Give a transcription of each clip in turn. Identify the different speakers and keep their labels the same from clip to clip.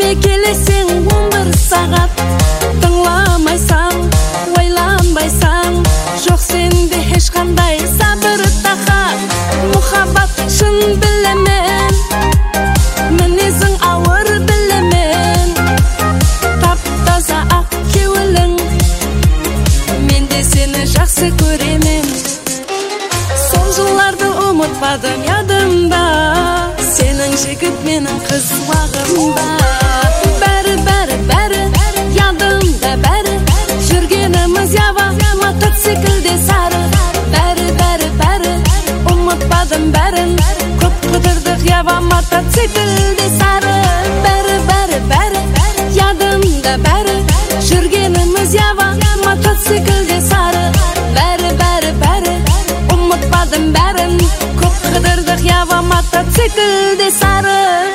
Speaker 1: Үйге келесең 11 сағат, тыңламайсаң, ойланбайсаң, жоқ сенде ешқандай сабыр тақат. Мұхаббат шын білемен, мінезің ауыр білемен, тап-таза ақ кеуілің, мен де сені жақсы көремен. Сол жылларды ұмытпадым ядымда, сенің жігіт менің қыз уағымда. Бәрі ядымда, бәрі жүргеніміз ява, мотоциклде сары. Бәрі ұмытпадым бәрін, көп қыдырдық ява, мотоциклде сары. Бәрі ядымда, бәрі жүргеніміз ява, мотоциклде сары. Бәрі ұмытпадым бәрін, көп қыдырдық ява, мотоциклде сары.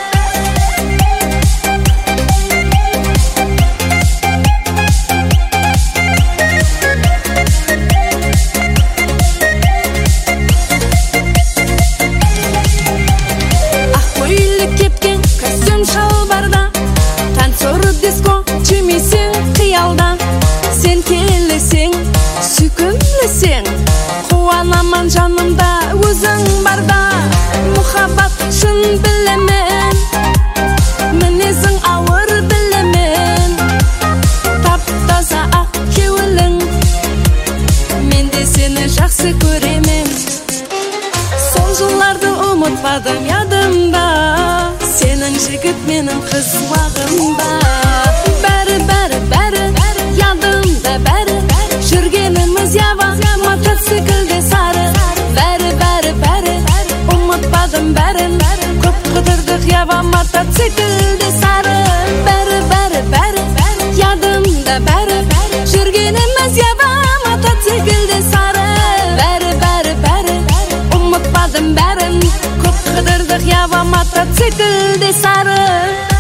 Speaker 1: Ақ көйлек кепкен костюм шалбарда, танцор диско жемейсің қиялда. Сен келесең, сүйкімлесең, қуанаман жанымда өзің барда. Мұхаббат шын білемен, мінезің ауыр білемен, тап-таза ақ кеуілің, мен де сені жақсы көремен. Сол жылларды ұмытпадым ядымда, сенің жігіт менің қыз уағымда. Бәрі ядымда, бәрі жүргеніміз ява, мотоциклде сары. Бәрі ұмытпадым бәрін, көп қыдырдық ява, мотоциклде сары. Бәрі ядымда, бәрі жүргеніміз ява, мотоциклде сары. Бәрі ұмытпадым бәрін, көп қыдырдық ява, мотоциклде сары.